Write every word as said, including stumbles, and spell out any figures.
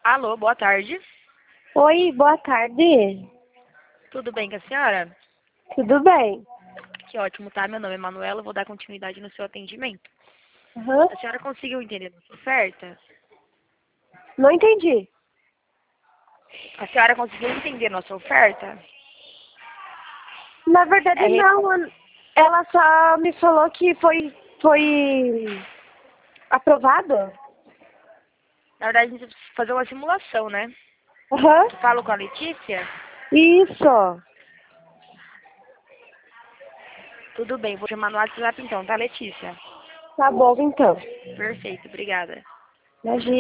Alô, boa tarde. Oi, boa tarde. Tudo bem com a senhora? Tudo bem? Que ótimo, tá? Meu nome é Manuela, vou dar continuidade no seu atendimento. Aham. A senhora conseguiu entender nossa oferta? Não entendi. A senhora conseguiu entender nossa oferta? Na verdade, É, re- não. an- Ela só me falou que foi, foi aprovado. Na verdade, a gente precisa fazer uma simulação, né? Aham. Falo com a Letícia? Isso. Tudo bem, vou chamar no WhatsApp então, tá, Letícia? Tá bom, então. Perfeito, obrigada. Imagina.